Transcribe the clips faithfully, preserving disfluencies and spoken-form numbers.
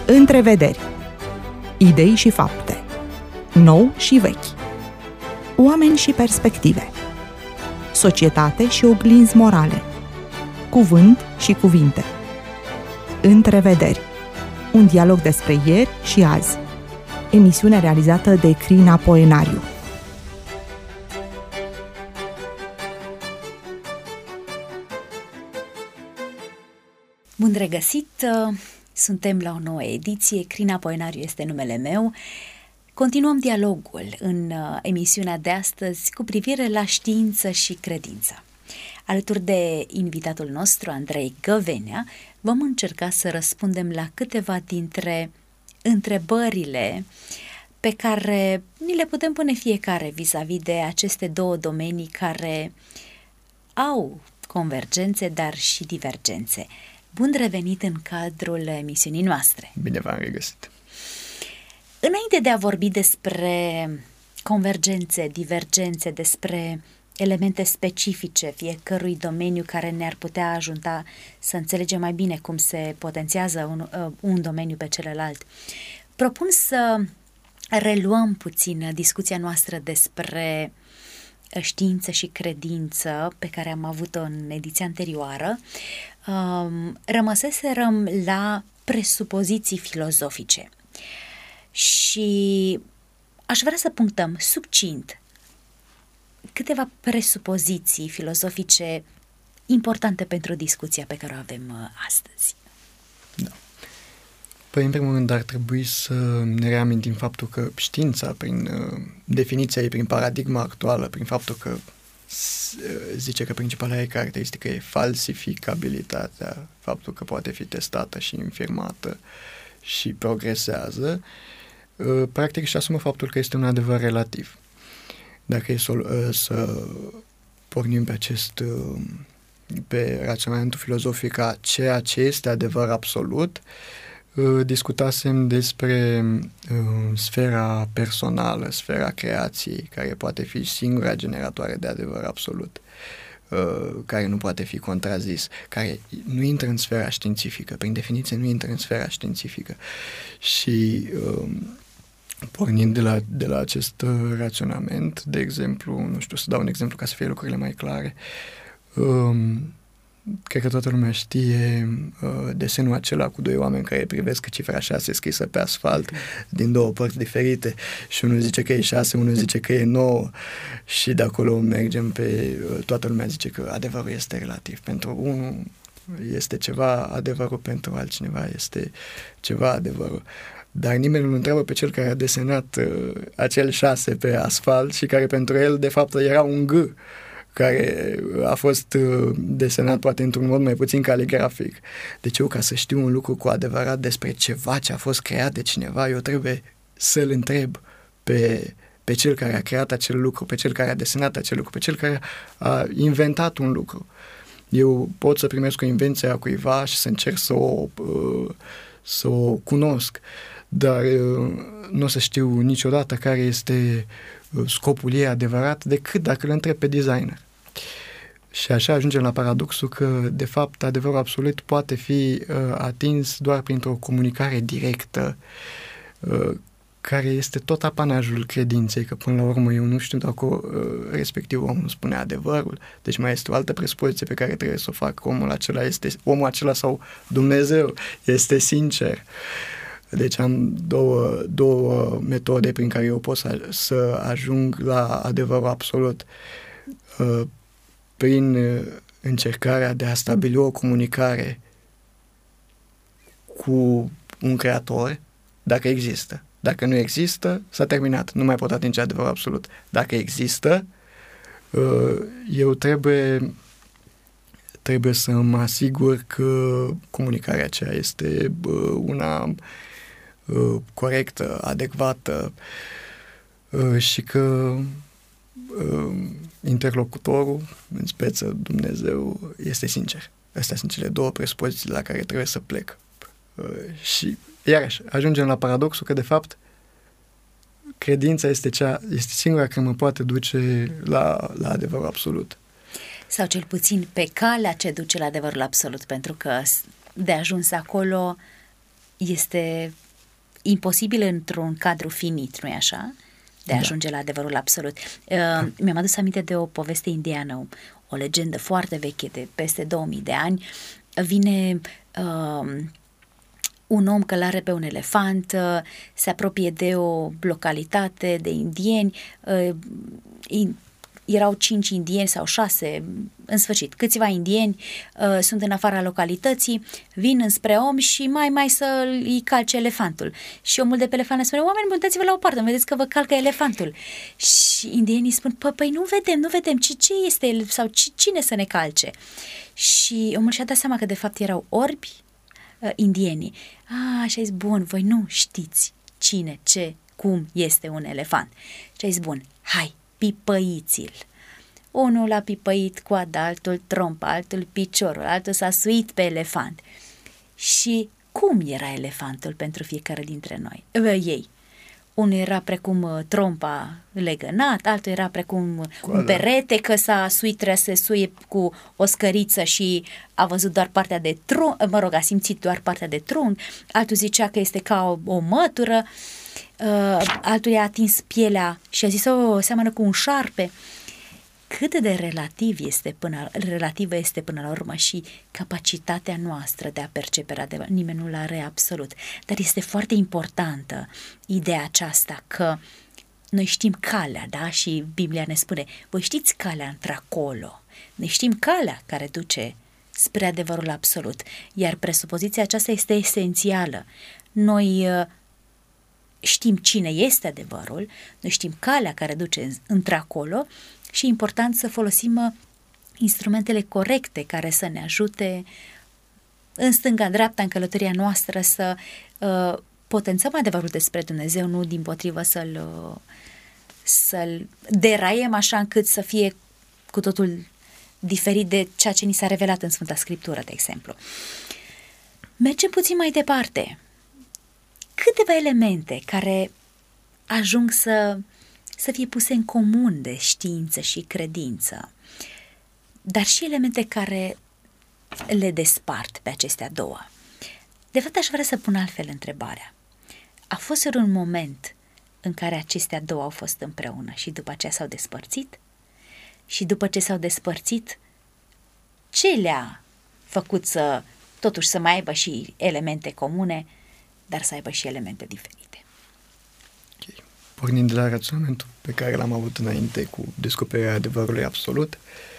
Întrevederi. Idei și fapte. Nou și vechi. Oameni și perspective. Societate și oglinzi morale. Cuvânt și cuvinte. Întrevederi. Un dialog despre ieri și azi. Emisiune realizată de Crina Poenariu. Bun regăsit! Suntem la o nouă ediție. Crina Poenariu este numele meu. Continuăm dialogul în emisiunea de astăzi cu privire la știință și credință. Alături de invitatul nostru, Andrei Găvenea, vom încerca să răspundem la câteva dintre întrebările pe care ni le putem pune fiecare vis-a-vis de aceste două domenii care au convergențe, dar și divergențe. Bun revenit în cadrul emisiunii noastre! Bine v-am regăsit! Înainte de a vorbi despre convergențe, divergențe, despre elemente specifice fiecărui domeniu care ne-ar putea ajuta să înțelegem mai bine cum se potențiază un, un domeniu pe celălalt, propun să reluăm puțin discuția noastră despre știință și credință pe care am avut-o în ediția anterioară. Rămăseserăm la presupoziții filozofice și aș vrea să punctăm succint câteva presupoziții filozofice importante pentru discuția pe care o avem astăzi. Da. Păi, în primul rând, ar trebui să ne reamintim faptul că știința, prin uh, definiția ei, prin paradigma actuală, prin faptul că zice că principala ei caracteristică e falsificabilitatea, faptul că poate fi testată și infirmată și progresează, uh, practic își asumă faptul că este un adevăr relativ. Dacă e să, uh, să pornim pe acest, uh, pe raționamentul filozofic a ceea ce este adevăr absolut, uh, discutasem despre uh, sfera personală, sfera creației, care poate fi singura generatoare de adevăr absolut, uh, care nu poate fi contrazis, care nu intră în sfera științifică, prin definiție nu intră în sfera științifică. Și uh, pornind de la, de la acest uh, raționament, de exemplu, nu știu, să dau un exemplu ca să fie lucrurile mai clare, um, cred că toată lumea știe uh, desenul acela cu doi oameni care privesc cifra șase scrisă pe asfalt din două părți diferite și unul zice că e șase, unul zice că e nouă și de acolo mergem pe... Uh, toată lumea zice că adevărul este relativ. Pentru unul este ceva, adevărul pentru altcineva este ceva, adevărul. Dar nimeni nu întreabă pe cel care a desenat uh, acel șase pe asfalt și care pentru el, de fapt, era un G, care a fost uh, desenat poate într-un mod mai puțin caligrafic. Deci eu, ca să știu un lucru cu adevărat despre ceva ce a fost creat de cineva, eu trebuie să-l întreb pe, pe cel care a creat acel lucru, pe cel care a desenat acel lucru, pe cel care a inventat un lucru. Eu pot să primesc o invenție a cuiva și să încerc să o, uh, să o cunosc, dar uh, nu o să știu niciodată care este scopul ei adevărat decât dacă îl întreb pe designer. Și așa ajungem la paradoxul că, de fapt, adevărul absolut poate fi uh, atins doar printr-o comunicare directă, uh, care este tot apanajul credinței, că până la urmă eu nu știu dacă uh, respectiv omul spune adevărul, deci mai este o altă presupozție pe care trebuie să o fac. Omul acela este, omul acela sau Dumnezeu este sincer. Deci am două, două metode prin care eu pot să, să ajung la adevărul absolut. Prin încercarea de a stabili o comunicare cu un creator, dacă există. Dacă nu există, s-a terminat. Nu mai pot atinge adevărul absolut. Dacă există, eu trebuie, trebuie să mă asigur că comunicarea aceea este una corectă, adecvată și că interlocutorul, în speță Dumnezeu, este sincer. Astea sunt cele două presupozii la care trebuie să plec. Și iarăși ajungem la paradoxul că de fapt credința este, cea, este singura care mă poate duce la, la adevărul absolut. Sau cel puțin pe calea ce duce la adevărul absolut, pentru că de ajuns acolo este imposibil într-un cadru finit, nu-i așa? De a Da. ajunge la adevărul absolut. Uh, mi-am adus aminte de o poveste indiană, o legendă foarte veche de peste două mii de ani. Vine uh, un om călare pe un elefant, uh, se apropie de o localitate de indieni, uh, in, erau cinci indieni sau șase, în sfârșit, câțiva indieni uh, sunt în afara localității, vin înspre om și mai mai să îi calce elefantul. Și omul de pe elefant le spune: oameni buni, dați-vă la o parte, vedeți că vă calcă elefantul. Și indienii spun: păi nu vedem, nu vedem, ce, ce este el sau ci, cine să ne calce? Și omul și-a dat seama că de fapt erau orbi uh, indienii. Ah, și a zis: bun, voi nu știți cine, ce, cum este un elefant. Și a zis: bun, hai, pipăiți-l. Unul l-a pipăit coada, altul trompa, altul piciorul, altul s-a suit pe elefant. Și cum era elefantul pentru fiecare dintre noi? Ei. Unul era precum uh, trompa legănat, altul era precum coada. Un perete că s-a suit, trebuie să se suie cu o scăriță și a văzut doar partea de trunchi, mă rog, a simțit doar partea de trunchi, altul zicea că este ca o, o mătură, uh, altul i-a atins pielea și a zis: o, seamănă cu un șarpe. Cât de relativ este până, relativă este până la urmă și capacitatea noastră de a percepe adevăr. Nimeni nu-l are absolut. Dar este foarte importantă ideea aceasta că noi știm calea, da? Și Biblia ne spune: voi știți calea într-acolo. Noi știm calea care duce spre adevărul absolut. Iar presupoziția aceasta este esențială. Noi știm cine este adevărul, noi știm calea care duce într-acolo și e important să folosim instrumentele corecte care să ne ajute în stânga-dreapta, în călătoria noastră, să uh, potențăm adevărul despre Dumnezeu, nu dimpotrivă să-l, uh, să-l deraiem așa încât să fie cu totul diferit de ceea ce ni s-a revelat în Sfânta Scriptură, de exemplu. Mergem puțin mai departe. Câteva elemente care ajung să, să fie puse în comun de știință și credință, dar și elemente care le despart pe acestea două. De fapt, aș vrea să pun altfel întrebarea. A fost un moment în care acestea două au fost împreună și după aceea s-au despărțit? Și după ce s-au despărțit, ce le-a făcut să totuși să mai aibă și elemente comune, dar să aibă și elemente diferite? Okay. Pornind de la raționamentul pe care l-am avut înainte cu descoperirea adevărului absolut,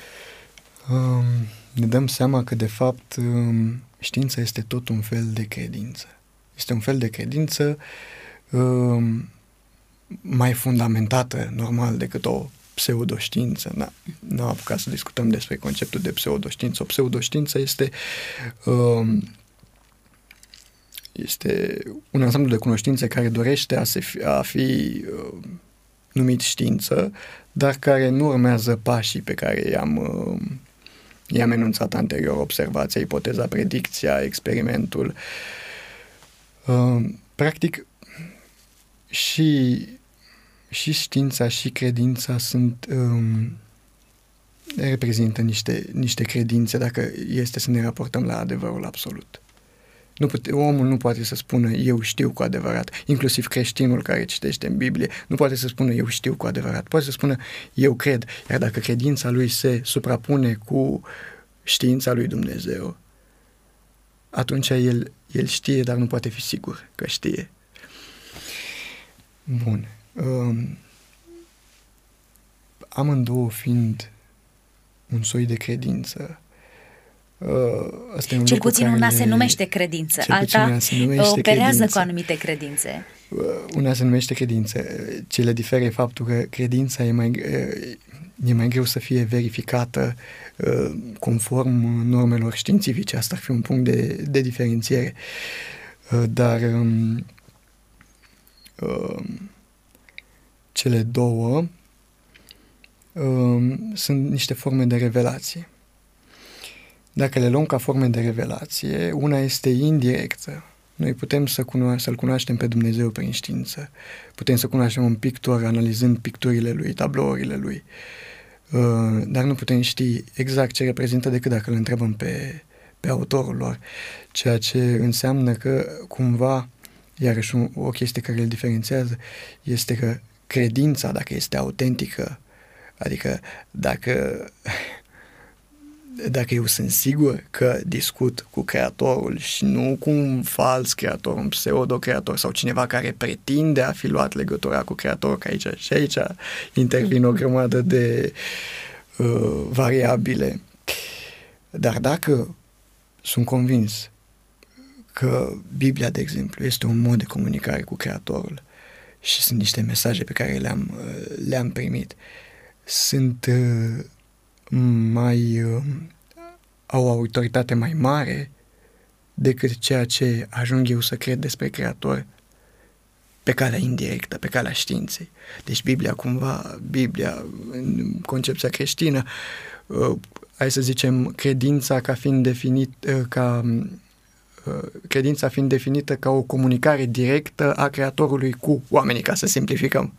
um, ne dăm seama că de fapt um, știința este tot un fel de credință. Este un fel de credință um, mai fundamentată, normal, decât o pseudoștiință. Nu am apucat să discutăm despre conceptul de pseudoștiință. O pseudoștiință este um, este un ansamblu de cunoștințe care dorește a, se fi, a fi uh, numit știință, dar care nu urmează pașii pe care i-am, uh, i-am enunțat anterior: observația, ipoteza, predicția, experimentul. Uh, practic, și, și știința și credința sunt um, reprezintă niște, niște credințe, dacă este să ne raportăm la adevărul absolut. Nu pute, omul nu poate să spună eu știu cu adevărat, inclusiv creștinul care citește în Biblie nu poate să spună eu știu cu adevărat, poate să spună eu cred, iar dacă credința lui se suprapune cu știința lui Dumnezeu, atunci el, el știe, dar nu poate fi sigur că știe. Bun. Um, amândouă fiind un soi de credință, Uh, cel puțin una le... se numește credință, alta numește operează credință. Cu anumite credințe. Uh, una se numește credință. Ce le diferă e faptul că credința e mai, uh, e mai greu să fie verificată uh, conform normelor științifice. Asta ar fi un punct de, de diferențiere. Uh, dar um, uh, cele două uh, sunt niște forme de revelație. Dacă le luăm ca forme de revelație, una este indirectă. Noi putem să cuno- să-L cunoaștem pe Dumnezeu prin știință. Putem să cunoaștem un pictor analizând picturile lui, tablourile lui. Uh, dar nu putem ști exact ce reprezintă decât dacă îl întrebăm pe, pe autorul lor, ceea ce înseamnă că cumva, iarăși o chestie care îl diferențiază, este că credința, dacă este autentică, adică dacă, dacă eu sunt sigur că discut cu creatorul și nu cu un fals creator, un pseudo-creator sau cineva care pretinde a fi luat legătura cu creatorul, că aici și aici intervin o grămadă de uh, variabile. Dar dacă sunt convins că Biblia, de exemplu, este un mod de comunicare cu creatorul și sunt niște mesaje pe care le-am, le-am primit, sunt mai, au o autoritate mai mare decât ceea ce ajung eu să cred despre creator pe calea indirectă, pe calea științei. Deci Biblia, cumva, Biblia, în concepția creștină, hai să zicem, credința ca fiind definit, ca credința fiind definită ca o comunicare directă a creatorului cu oamenii, ca să simplificăm.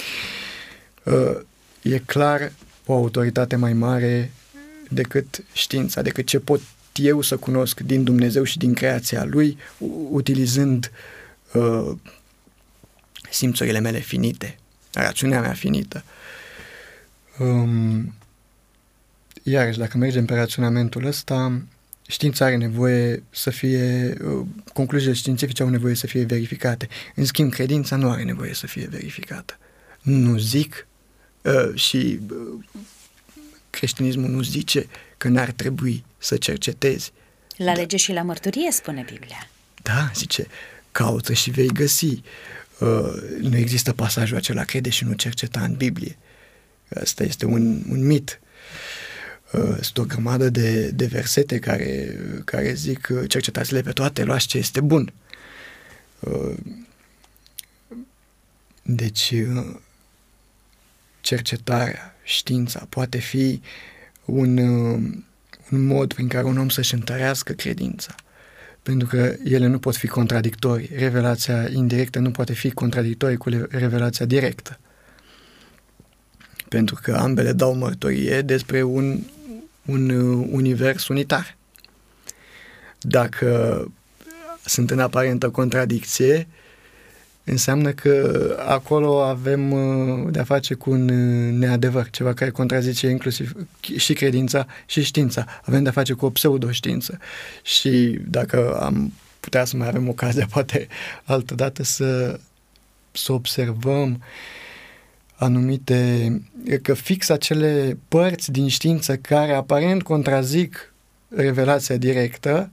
E clar o autoritate mai mare decât știința, decât ce pot eu să cunosc din Dumnezeu și din creația Lui, utilizând uh, simțurile mele finite, rațiunea mea finită. Um, iarăși, dacă mergem pe raționamentul ăsta, știința are nevoie să fie, uh, concluziile științifice au nevoie să fie verificate. În schimb, credința nu are nevoie să fie verificată. Nu zic uh, și uh, creștinismul nu zice că n-ar trebui să cercetezi. La lege și la mărturie, spune Biblia. Da, zice, caută și vei găsi. Uh, nu există pasajul acela, crede și nu cerceta în Biblie. Asta este un, un mit. Uh, sunt o grămadă de, de versete care, care zic, cercetați-le pe toate, luați ce este bun. Uh, deci, uh, cercetarea, știința poate fi un, un mod prin care un om să-și întărească credința, pentru că ele nu pot fi contradictorii. Revelația indirectă nu poate fi contradictorie cu revelația directă, pentru că ambele dau mărturie despre un, un univers unitar. Dacă sunt în aparentă contradicție, înseamnă că acolo avem de-a face cu un neadevăr, ceva care contrazice inclusiv și credința și știința. Avem de-a face cu o pseudoștiință. Și dacă am putea să mai avem ocazia, poate altă dată, să, să observăm anumite, că fix acele părți din știință care aparent contrazic revelația directă,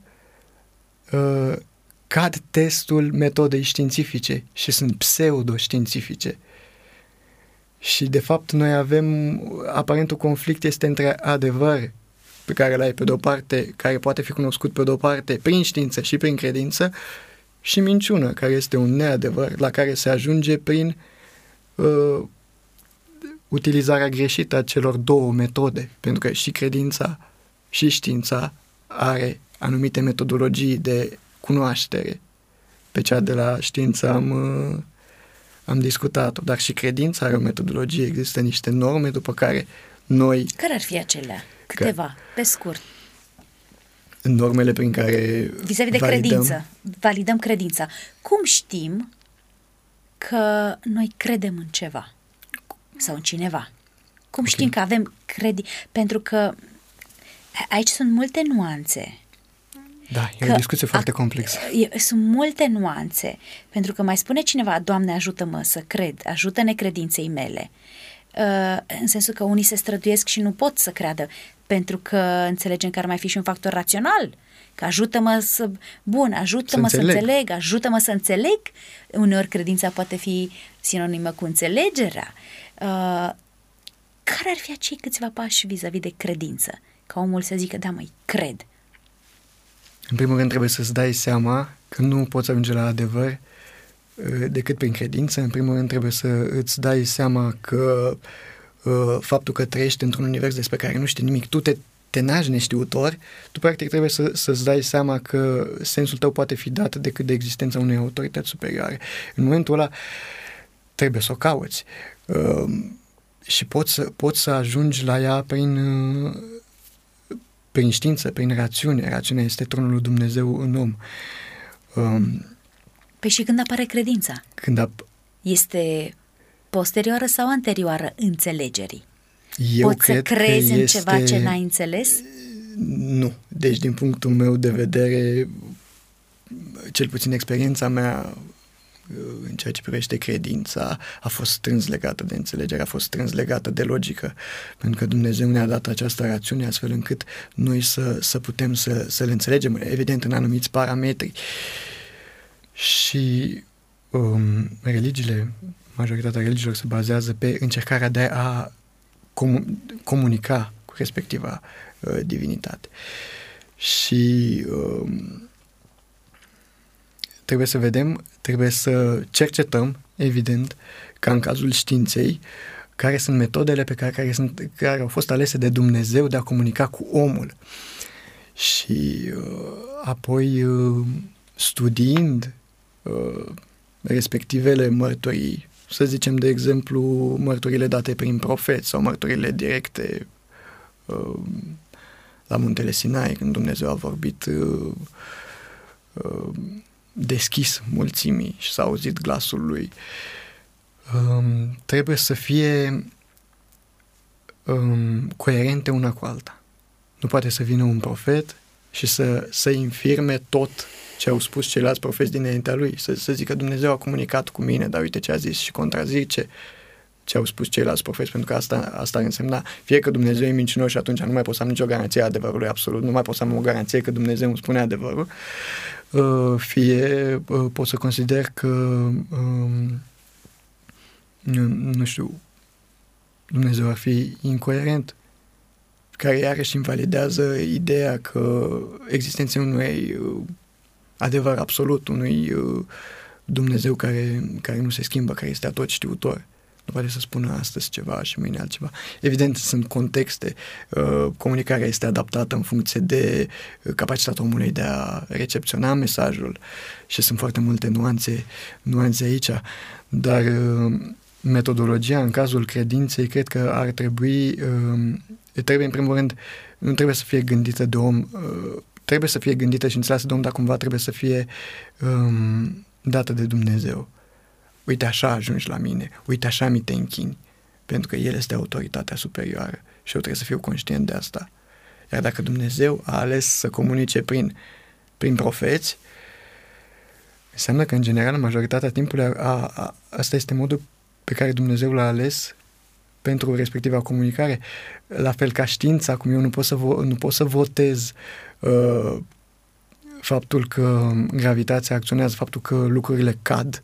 uh, cad testul metodei științifice și sunt pseudo-științifice. Și, de fapt, noi avem, aparentul conflict este între adevăr pe care îl ai pe de-o parte, care poate fi cunoscut pe de-o parte prin știință și prin credință, și minciună, care este un neadevăr la care se ajunge prin uh, utilizarea greșită a celor două metode, pentru că și credința și știința are anumite metodologii de cunoaștere. Pe cea de la știință am, am discutat-o, dar și credința are o metodologie, există niște norme după care noi... Care ar fi acelea? Câteva, că, pe scurt. Normele prin care vis-a-vis de validăm... credință, validăm credința. Cum știm că noi credem în ceva sau în cineva? Cum okay. știm că avem credință? Pentru că aici sunt multe nuanțe. Da, e o discuție foarte complexă. Sunt multe nuanțe, pentru că mai spune cineva, Doamne, ajută-mă să cred, ajută-ne credinței mele, uh, în sensul că unii se străduiesc și nu pot să creadă, pentru că înțelegem că ar mai fi și un factor rațional, că ajută-mă să, bun, ajută-mă să, să înțeleg, ajută-mă să înțeleg, uneori credința poate fi sinonimă cu înțelegerea. Uh, care ar fi acei câțiva pași vis-a-vis de credință? Ca omul să zică, da, măi, cred. În primul rând trebuie să-ți dai seama că nu poți ajunge la adevăr decât prin credință. În primul rând trebuie să îți dai seama că uh, faptul că trăiești într-un univers despre care nu știi nimic, tu te, te naști neștiutor, tu practic trebuie să, să-ți dai seama că sensul tău poate fi dat decât de existența unei autorități superioare. În momentul ăla trebuie să o cauți uh, și poți să, poți să ajungi la ea prin... Uh, prin știință, prin rațiune. Rațiunea este tronul lui Dumnezeu în om. Um, păi și când apare credința? Când ap- este posterioară sau anterioară înțelegerii? Eu Poți să crezi în este... ceva ce n-ai înțeles? Nu. Deci, din punctul meu de vedere, cel puțin experiența mea în ceea ce privește credința a fost strâns legată de înțelegere, a fost strâns legată de logică, pentru că Dumnezeu ne-a dat această rațiune astfel încât noi să, să putem să, să le înțelegem, evident, în anumiți parametri. Și um, religiile, majoritatea religiilor se bazează pe încercarea de a comu- comunica cu respectiva uh, divinitate. Și um, trebuie să vedem, trebuie să cercetăm, evident, ca în cazul științei, care sunt metodele pe care, care, sunt, care au fost alese de Dumnezeu de a comunica cu omul. Și uh, apoi, uh, studiind uh, respectivele mărturii, să zicem, de exemplu, mărturile date prin profeți sau mărturile directe uh, la Muntele Sinai, când Dumnezeu a vorbit uh, uh, deschis mulțimii și s-a auzit glasul lui. Um, trebuie să fie um, coerente una cu alta. Nu poate să vină un profet și să, să infirme tot ce au spus ceilalți profeți dinaintea lui. Să, să zică Dumnezeu a comunicat cu mine, dar uite ce a zis și contrazice ce au spus ceilalți profeți, pentru că asta, asta ar însemna fie că Dumnezeu e mincinos și atunci nu mai pot să am nicio garanție a adevărului absolut, nu mai pot să am o garanție că Dumnezeu îmi spune adevărul, fie pot să consider că nu știu, Dumnezeu ar fi incoerent, care iarăși invalidează ideea că existența unui adevăr absolut, unui Dumnezeu care, care nu se schimbă, care este atot știutor. Nu poate să spună astăzi ceva și mâine altceva. Evident, sunt contexte. Comunicarea este adaptată în funcție de capacitatea omului de a recepționa mesajul și sunt foarte multe nuanțe, nuanțe aici. Dar metodologia, în cazul credinței, cred că ar trebui, trebuie în primul rând, nu trebuie să fie gândită de om, trebuie să fie gândită și înțeleasă de om, dar cumva trebuie să fie um, dată de Dumnezeu. Uite, așa ajungi la mine, uite, așa mi te închini, pentru că El este autoritatea superioară și eu trebuie să fiu conștient de asta. Iar dacă Dumnezeu a ales să comunice prin, prin profeți, înseamnă că, în general, majoritatea timpului, a, a, asta este modul pe care Dumnezeu l-a ales pentru respectiva comunicare. La fel ca știința, cum eu nu pot să, vo, nu pot să votez uh, faptul că gravitația acționează, faptul că lucrurile cad,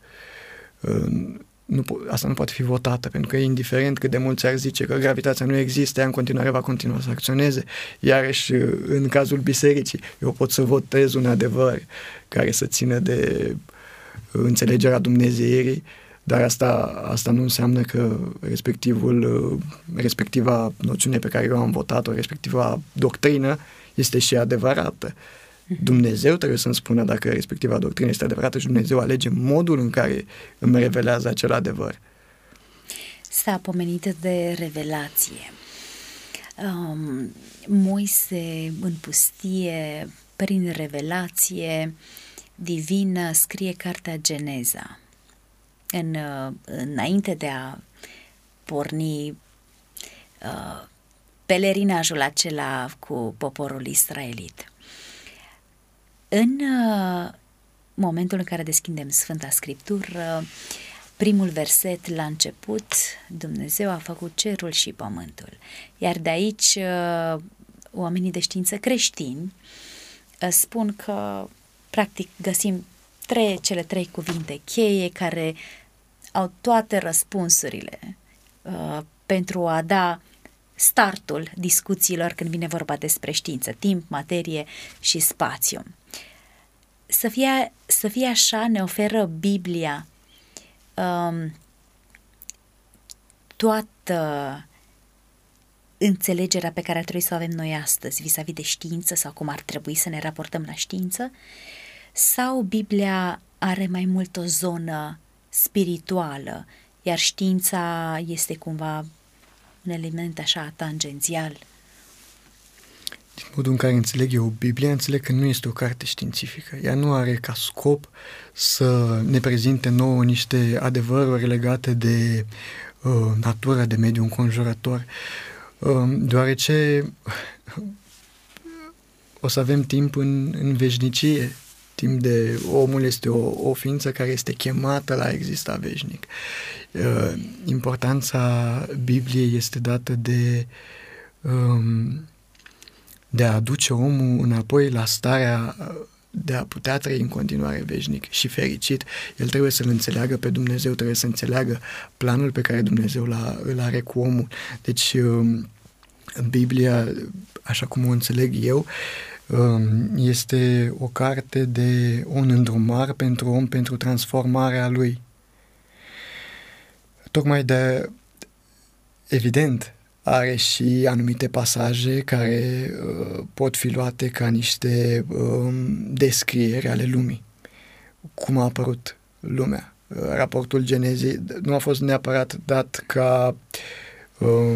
nu, asta nu poate fi votată, pentru că e indiferent cât de mulți ar zice că gravitația nu există, ea în continuare va continua să acționeze. Iarăși, în cazul bisericii, eu pot să votez un adevăr care să țină de înțelegerea dumnezeirii, dar asta, asta nu înseamnă că respectivul, respectiva noțiune pe care eu am votat-o, respectiva doctrină, este și adevărată. Dumnezeu trebuie să-mi spună dacă respectiva doctrină este adevărată și Dumnezeu alege modul în care îmi revelează acel adevăr. S-a pomenit de revelație. Um, Moise în pustie, prin revelație divină, scrie cartea Geneza. În, înainte de a porni uh, pelerinajul acela cu poporul israelit. În uh, momentul în care deschidem Sfânta Scriptură, primul verset la început, Dumnezeu a făcut cerul și pământul. Iar de aici uh, oamenii de știință creștini uh, spun că practic găsim trei, cele trei cuvinte cheie care au toate răspunsurile uh, pentru a da startul discuțiilor când vine vorba despre știință, timp, materie și spațiu. Să fie, să fie așa ne oferă Biblia um, toată înțelegerea pe care ar trebui să o avem noi astăzi vis-a-vis de știință sau cum ar trebui să ne raportăm la știință, sau Biblia are mai mult o zonă spirituală, iar știința este cumva un element așa tangențial? din modul în care înțeleg eu Biblia, înțeleg că nu este o carte științifică. Ea nu are ca scop să ne prezinte nouă niște adevăruri legate de uh, natura, de mediul înconjurător, uh, deoarece o să avem timp în, în veșnicie. Timp de omul este o, o ființă care este chemată la a exista veșnic. Uh, importanța Bibliei este dată de um, de a aduce omul înapoi la starea de a putea trăi în continuare veșnic și fericit. El trebuie să-L înțeleagă pe Dumnezeu, trebuie să înțeleagă planul pe care Dumnezeu l-a, îl are cu omul. Deci Biblia, așa cum o înțeleg eu, este o carte de un îndrumar pentru om, pentru transformarea lui. Tocmai de, evident, are și anumite pasaje care uh, pot fi luate ca niște uh, descrieri ale lumii. Cum a apărut lumea. Uh, raportul Genezii nu a fost neapărat dat ca uh,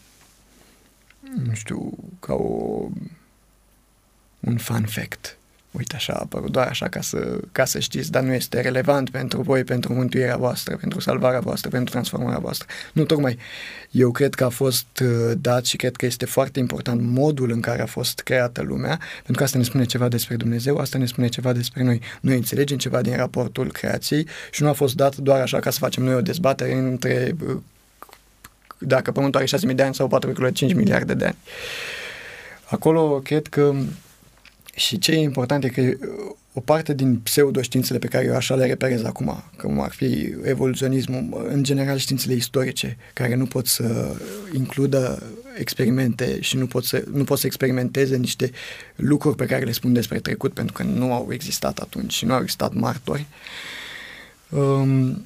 nu știu, ca o, un fun fact. Uite, așa a apărut, doar așa ca să, ca să știți, dar nu este relevant pentru voi, pentru mântuirea voastră, pentru salvarea voastră, pentru transformarea voastră. Nu, tocmai eu cred că a fost uh, dat și cred că este foarte important modul în care a fost creată lumea, pentru că asta ne spune ceva despre Dumnezeu, asta ne spune ceva despre noi. Noi înțelegem ceva din raportul creației și nu a fost dat doar așa ca să facem noi o dezbatere între uh, dacă Pământul are șase mii de ani sau patru virgulă cinci miliarde de ani. Acolo cred că și ce e important e că o parte din pseudoștiințele pe care eu așa le reperez acum, cum ar fi evoluționismul, în general științele istorice, care nu pot să includă experimente și nu pot să, nu pot să experimenteze niște lucruri pe care le spun despre trecut, pentru că nu au existat atunci și nu au existat martori, um,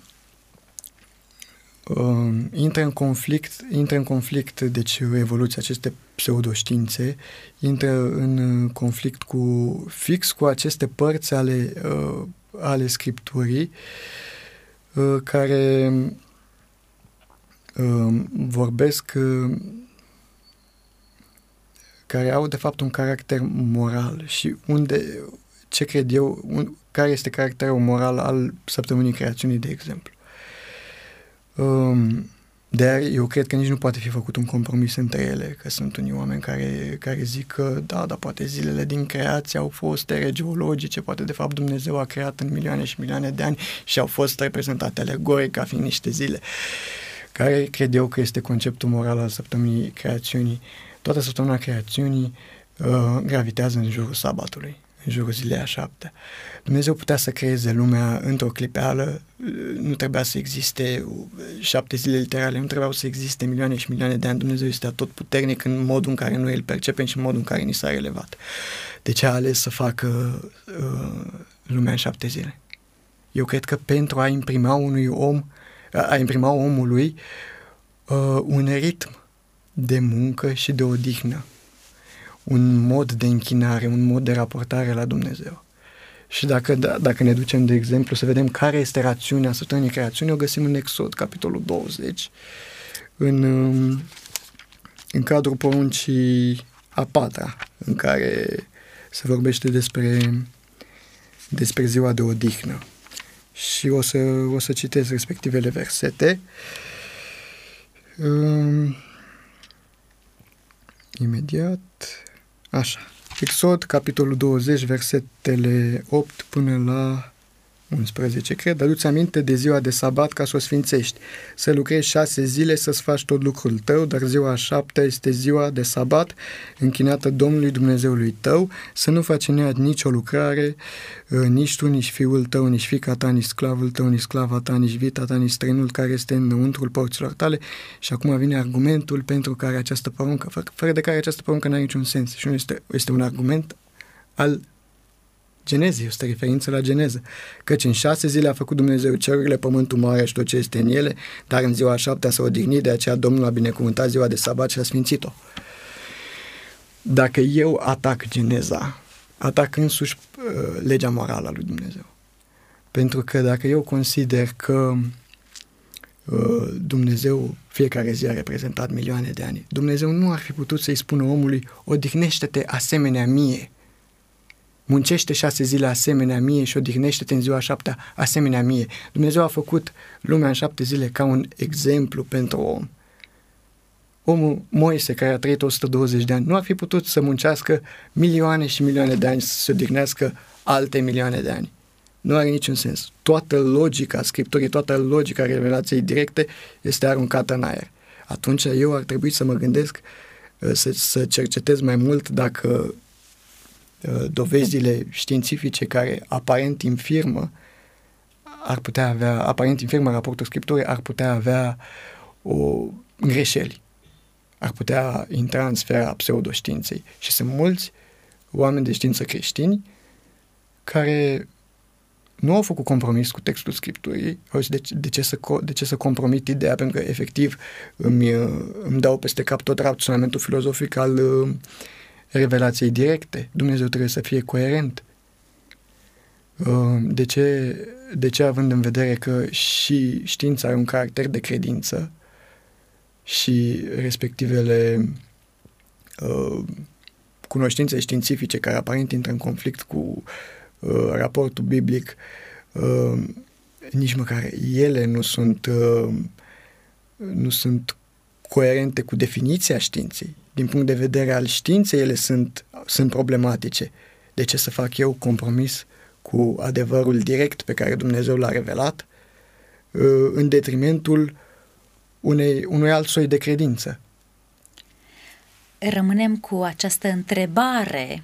um, intră în conflict, intră în conflict, deci evoluția, aceste pseudoștiințe, intră în conflict cu fix cu aceste părți ale, uh, ale Scripturii uh, care uh, vorbesc, uh, care au de fapt un caracter moral și unde, ce cred eu, un, care este caracterul moral al săptămânii creațiunii, de exemplu. Um, Dar eu cred că nici nu poate fi făcut un compromis între ele, că sunt unii oameni care, care zic că da, dar poate zilele din creație au fost ere geologice, poate de fapt Dumnezeu a creat în milioane și milioane de ani și au fost reprezentate alegoric ca fiind niște zile. Care cred eu că este conceptul moral al săptămânii creațiunii? Toată săptămâna creațiunii uh, gravitează în jurul sabatului, în jurul zilei a șaptea. Dumnezeu putea să creeze lumea într-o clipeală, nu trebuia să existe șapte zile literale, nu trebuiau să existe milioane și milioane de ani. Dumnezeu este atotputernic în modul în care noi îl percepem și în modul în care ni s-a relevat. De ce a ales să facă uh, lumea în șapte zile? Eu cred că pentru a imprima unui om, a imprima omului uh, un ritm de muncă și de odihnă, un mod de închinare, un mod de raportare la Dumnezeu. Și dacă, da, dacă ne ducem, de exemplu, să vedem care este rațiunea săptămânii creațiunii, o găsim în Exod, capitolul douăzeci, în, în cadrul poruncii a patra, în care se vorbește despre, despre ziua de odihnă. Și o să, o să citesc respectivele versete. Um, imediat. Așa. Exod, capitolul douăzeci, versetele opt până la unsprezece, cred. Adu-ți aminte de ziua de sabat ca să o sfințești. Să lucrezi șase zile să-ți faci tot lucrul tău, dar ziua a șaptea este ziua de sabat, închinată Domnului Dumnezeului tău, să nu faci în ea nicio lucrare, nici tu, nici fiul tău, nici fiica ta, nici sclavul tău, nici sclava ta, nici vita ta, nici străinul care este înăuntrul porților tale. Și acum vine argumentul pentru care această poruncă, fără de care această poruncă nu are niciun sens. Și nu este, este un argument al Genezii, este referință la Geneză, căci în șase zile a făcut Dumnezeu cerurile, pământul mare și tot ce este în ele, dar în ziua a șaptea s-a odihnit, de aceea Domnul a binecuvântat ziua de sabat și a sfințit-o. Dacă eu atac Geneza, atac însuși uh, legea morală a lui Dumnezeu. Pentru că dacă eu consider că Dumnezeu fiecare zi a reprezentat milioane de ani. Dumnezeu nu ar fi putut să-i spună omului, odihnește-te asemenea mie. Muncește șase zile asemenea mie și odihnește-te în ziua șaptea asemenea mie. Dumnezeu a făcut lumea în șapte zile ca un exemplu pentru om. Omul Moise, care a trăit o sută douăzeci de ani, nu ar fi putut să muncească milioane și milioane de ani, să se odihnească alte milioane de ani. Nu are niciun sens. Toată logica Scripturii, toată logica revelației directe este aruncată în aer. Atunci eu ar trebui să mă gândesc, să, să cercetez mai mult dacă dovezile științifice care aparent infirmă ar putea avea, aparent infirmă raportul Scripturii, ar putea avea o greșeli. Ar putea intra în sfera pseudoștiinței. Și sunt mulți oameni de știință creștini care nu au făcut compromis cu textul Scripturii. De, de, ce să, de ce să compromit ideea? Pentru că, efectiv, îmi, îmi dau peste cap tot raționamentul filozofic al uh, revelației directe. Dumnezeu trebuie să fie coerent. Uh, de ce, de ce, având în vedere că și știința are un caracter de credință și respectivele uh, cunoștințe științifice care aparent intră în conflict cu uh, raportul biblic, uh, nici măcar ele nu sunt, uh, nu sunt coerente cu definiția științei. Din punct de vedere al științei, ele sunt, sunt problematice. De ce să fac eu compromis cu adevărul direct pe care Dumnezeu l-a revelat uh, în detrimentul Unei, unui alt soi de credință? Rămânem cu această întrebare.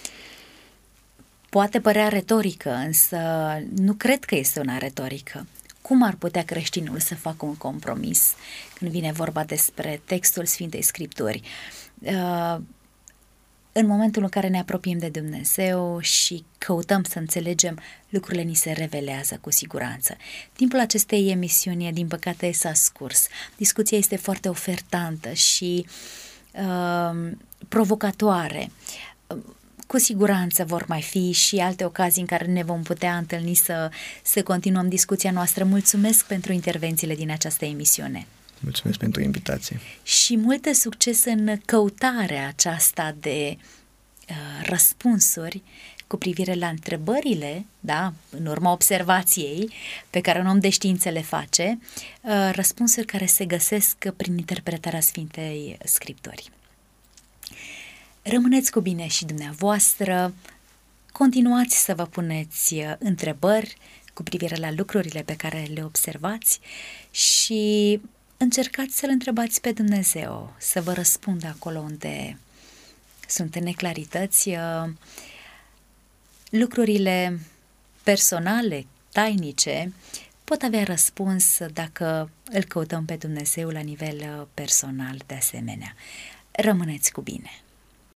Poate părea retorică, însă nu cred că este una retorică. Cum ar putea creștinul să facă un compromis când vine vorba despre textul Sfintei Scripturi? În momentul în care ne apropiem de Dumnezeu și căutăm să înțelegem, lucrurile ni se revelează cu siguranță. Timpul acestei emisiuni, din păcate, s-a scurs. Discuția este foarte ofertantă și uh, provocatoare. Cu siguranță vor mai fi și alte ocazii în care ne vom putea întâlni să, să continuăm discuția noastră. Mulțumesc pentru intervențiile din această emisiune. Mulțumesc pentru invitație. Și mult succes în căutarea aceasta de uh, răspunsuri cu privire la întrebările, da, în urma observației pe care un om de știință le face, uh, răspunsuri care se găsesc prin interpretarea Sfintei Scripturi. Rămâneți cu bine și dumneavoastră, continuați să vă puneți întrebări cu privire la lucrurile pe care le observați și încercați să-L întrebați pe Dumnezeu, să vă răspundă acolo unde sunt neclarități. Lucrurile personale, tainice, pot avea răspuns dacă îl căutăm pe Dumnezeu la nivel personal de asemenea. Rămâneți cu bine!